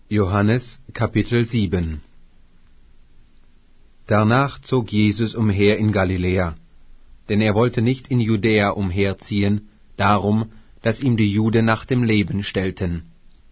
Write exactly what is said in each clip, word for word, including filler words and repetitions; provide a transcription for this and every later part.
Johannes Kapitel sieben. Danach zog Jesus umher in Galiläa, denn er wollte nicht in Judäa umherziehen, darum, dass ihm die Juden nach dem Leben stellten.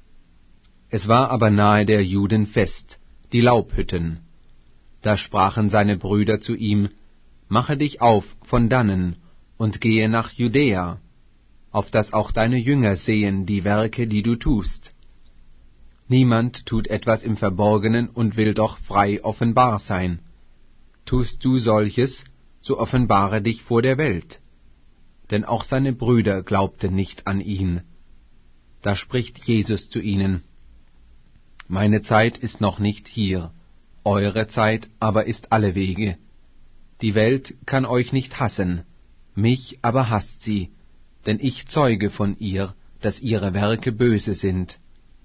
Es war aber nahe der Juden Fest, die Laubhütten. Da sprachen seine Brüder zu ihm: Mache dich auf von dannen und gehe nach Judäa, auf dass auch deine Jünger sehen die Werke, die du tust. Niemand tut etwas im Verborgenen und will doch frei offenbar sein. Tust du solches, so offenbare dich vor der Welt. Denn auch seine Brüder glaubten nicht an ihn. Da spricht Jesus zu ihnen: Meine Zeit ist noch nicht hier, eure Zeit aber ist allewege. Die Welt kann euch nicht hassen, mich aber hasst sie, denn ich zeuge von ihr, dass ihre Werke böse sind.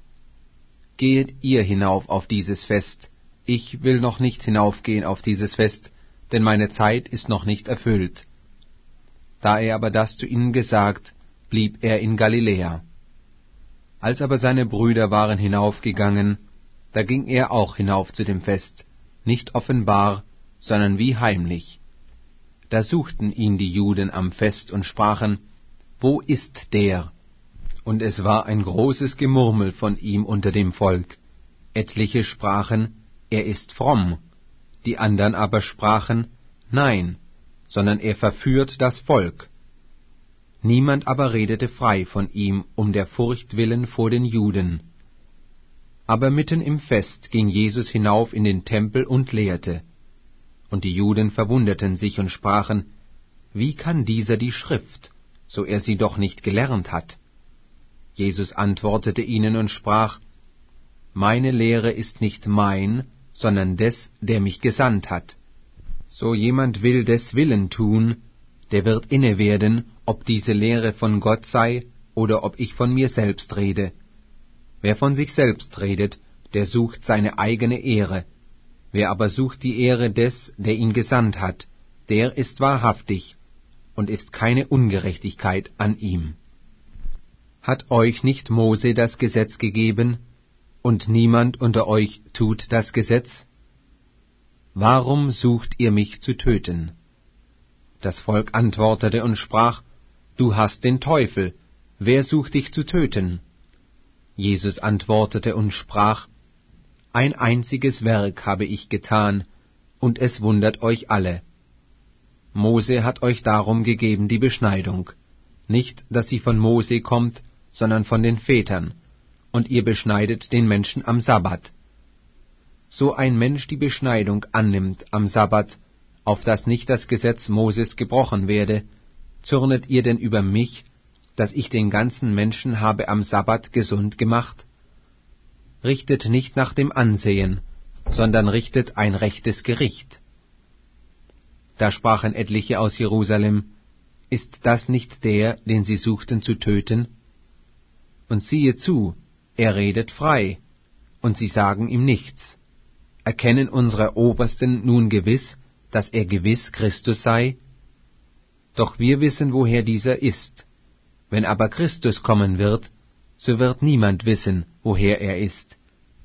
Gehet ihr hinauf auf dieses Fest, ich will noch nicht hinaufgehen auf dieses Fest, denn meine Zeit ist noch nicht erfüllt. Da er aber das zu ihnen gesagt, blieb er in Galiläa. Als aber seine Brüder waren hinaufgegangen, da ging er auch hinauf zu dem Fest, nicht offenbar, sondern wie heimlich. Da suchten ihn die Juden am Fest und sprachen: Wo ist der? Und es war ein großes Gemurmel von ihm unter dem Volk. Etliche sprachen: Er ist fromm. Die andern aber sprachen: Nein, sondern er verführt das Volk. Niemand aber redete frei von ihm um der Furcht willen vor den Juden. Aber mitten im Fest ging Jesus hinauf in den Tempel und lehrte. Und die Juden verwunderten sich und sprachen: Wie kann dieser die Schrift, so er sie doch nicht gelernt hat? Jesus antwortete ihnen und sprach: Meine Lehre ist nicht mein, sondern des, der mich gesandt hat. So jemand will des Willen tun, der wird inne werden, ob diese Lehre von Gott sei oder ob ich von mir selbst rede. Wer von sich selbst redet, der sucht seine eigene Ehre. Wer aber sucht die Ehre des, der ihn gesandt hat, der ist wahrhaftig, und ist keine Ungerechtigkeit an ihm. Hat euch nicht Mose das Gesetz gegeben, und niemand unter euch tut das Gesetz? Warum sucht ihr mich zu töten? Das Volk antwortete und sprach: Du hast den Teufel, wer sucht dich zu töten? Jesus antwortete und sprach: Ein einziges Werk habe ich getan, und es wundert euch alle. Mose hat euch darum gegeben die Beschneidung, nicht, dass sie von Mose kommt, sondern von den Vätern, und ihr beschneidet den Menschen am Sabbat. So ein Mensch die Beschneidung annimmt am Sabbat, auf dass nicht das Gesetz Moses gebrochen werde, zürnet ihr denn über mich, dass ich den ganzen Menschen habe am Sabbat gesund gemacht? Richtet nicht nach dem Ansehen, sondern richtet ein rechtes Gericht. Da sprachen etliche aus Jerusalem: Ist das nicht der, den sie suchten zu töten? Und siehe zu, er redet frei, und sie sagen ihm nichts. Erkennen unsere Obersten nun gewiss, dass er gewiss Christus sei? Doch wir wissen, woher dieser ist. Wenn aber Christus kommen wird, so wird niemand wissen, woher er ist.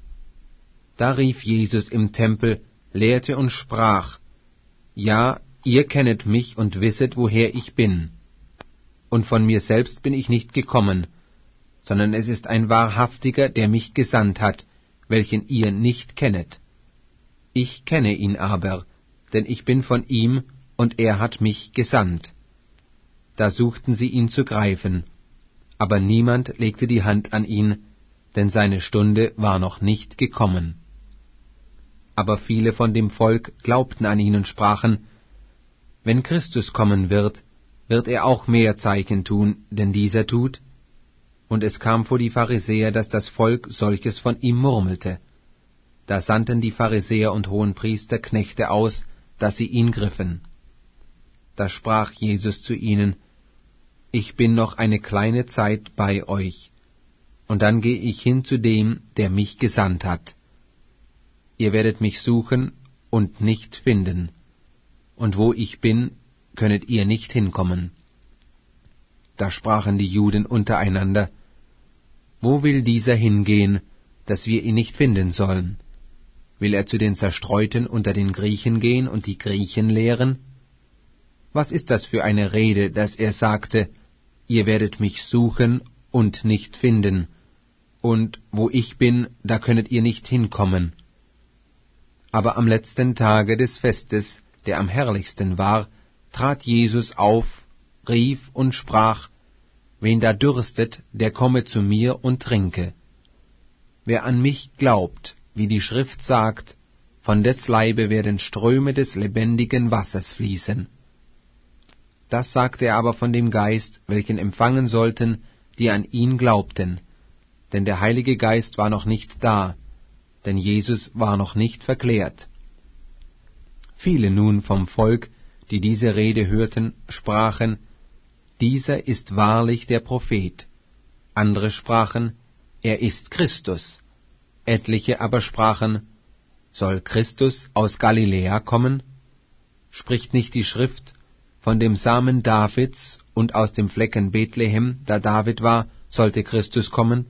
Da rief Jesus im Tempel, lehrte und sprach: Ja, ihr kennet mich und wisset, woher ich bin. Und von mir selbst bin ich nicht gekommen, sondern es ist ein Wahrhaftiger, der mich gesandt hat, welchen ihr nicht kennet. Ich kenne ihn aber, denn ich bin von ihm, und er hat mich gesandt. Da suchten sie ihn zu greifen, aber niemand legte die Hand an ihn, denn seine Stunde war noch nicht gekommen. Aber viele von dem Volk glaubten an ihn und sprachen: Wenn Christus kommen wird, wird er auch mehr Zeichen tun, denn dieser tut. Und es kam vor die Pharisäer, dass das Volk solches von ihm murmelte. Da sandten die Pharisäer und Hohenpriester Knechte aus, dass sie ihn griffen. Da sprach Jesus zu ihnen: Ich bin noch eine kleine Zeit bei euch, und dann gehe ich hin zu dem, der mich gesandt hat. Ihr werdet mich suchen und nicht finden, und wo ich bin, könnet ihr nicht hinkommen. Da sprachen die Juden untereinander: Wo will dieser hingehen, dass wir ihn nicht finden sollen? Will er zu den Zerstreuten unter den Griechen gehen und die Griechen lehren? Was ist das für eine Rede, dass er sagte, ihr werdet mich suchen und nicht finden, und wo ich bin, da könnet ihr nicht hinkommen. Aber am letzten Tage des Festes, der am herrlichsten war, trat Jesus auf, rief und sprach, wen da dürstet, der komme zu mir und trinke. Wer an mich glaubt, wie die Schrift sagt, von des Leibe werden Ströme des lebendigen Wassers fließen. Das sagte er aber von dem Geist, welchen empfangen sollten, die an ihn glaubten. Denn der Heilige Geist war noch nicht da, denn Jesus war noch nicht verklärt. Viele nun vom Volk, die diese Rede hörten, sprachen, dieser ist wahrlich der Prophet. Andere sprachen, er ist Christus. Etliche aber sprachen, soll Christus aus Galiläa kommen? Spricht nicht die Schrift, von dem Samen Davids und aus dem Flecken Bethlehem, da David war, sollte Christus kommen?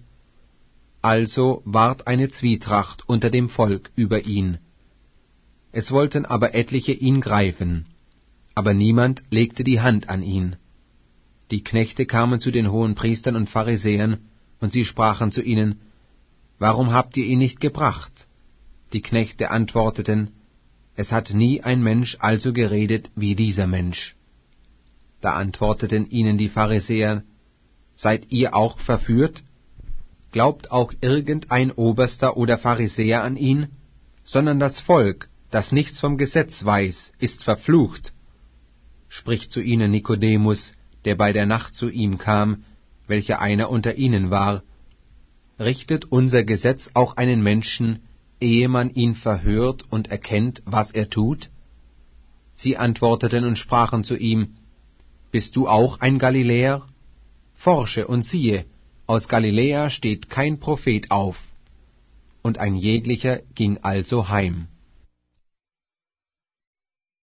Also ward eine Zwietracht unter dem Volk über ihn. Es wollten aber etliche ihn greifen, aber niemand legte die Hand an ihn. Die Knechte kamen zu den Hohenpriestern und Pharisäern, und sie sprachen zu ihnen, warum habt ihr ihn nicht gebracht? Die Knechte antworteten, es hat nie ein Mensch also geredet wie dieser Mensch. Da antworteten ihnen die Pharisäer, seid ihr auch verführt? Glaubt auch irgendein Oberster oder Pharisäer an ihn? Sondern das Volk, das nichts vom Gesetz weiß, ist verflucht. Spricht zu ihnen Nikodemus, der bei der Nacht zu ihm kam, welcher einer unter ihnen war, richtet unser Gesetz auch einen Menschen, ehe man ihn verhört und erkennt, was er tut? Sie antworteten und sprachen zu ihm, bist du auch ein Galiläer? Forsche und siehe, aus Galiläa steht kein Prophet auf. Und ein jeglicher ging also heim.